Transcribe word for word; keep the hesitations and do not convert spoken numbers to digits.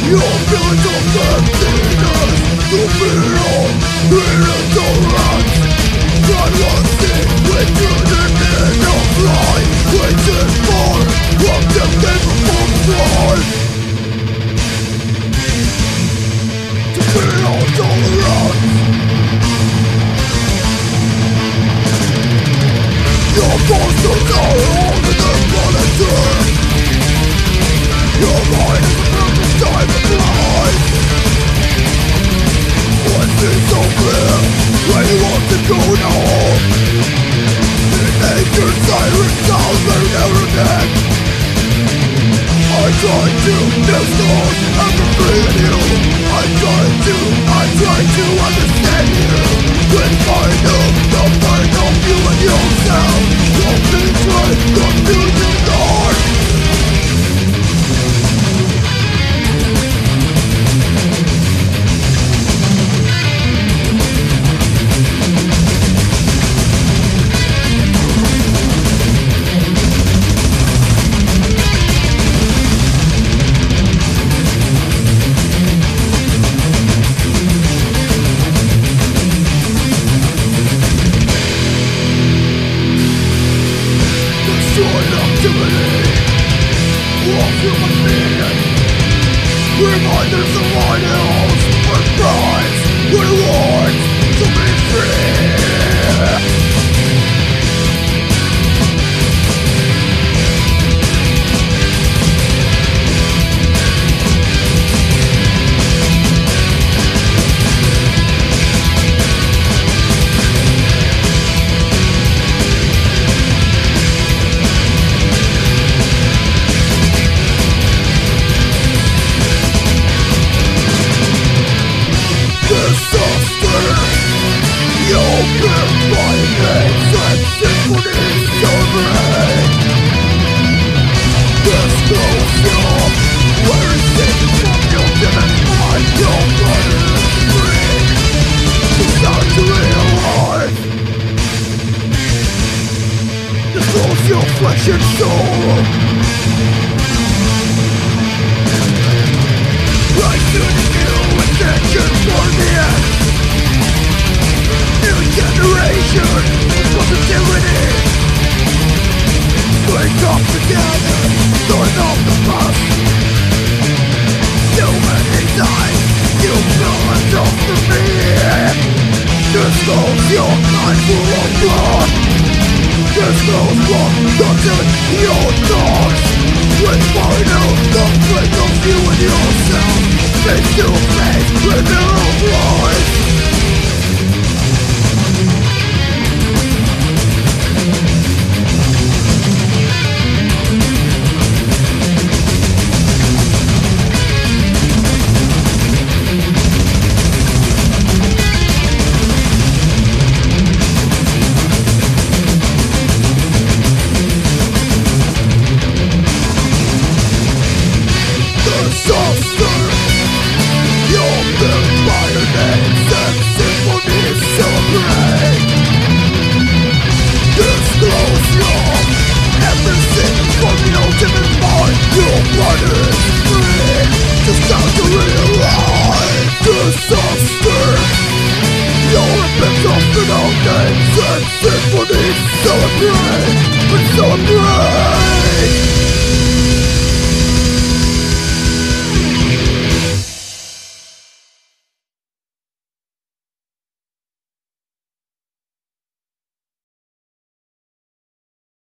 Your feelings of emptiness, to feel ignorance. God was sick with the of life, waiting for what the capable life. To feel tolerance. Your monsters are all in the monitor. Your mind is a perfect time of life. What's it so clear when you want to go now? The nature's siren sounds they never again. I try to distort everything in you. I try to, I try to understand you. When find out the mind of you and yourself. Don't betray, confusion dark. Reminders of ideals, with prize, rewards to be free. Your flesh and soul. I should feel attention for the end. New generation of positivity. Wake up together, turn off the bus. So many times you feel enough to me. Disclose your mind full of blood. There's no one touching your thoughts. With final conflict of you and yourself. Face to face with your own life. Symphonies celebrate, but celebrate.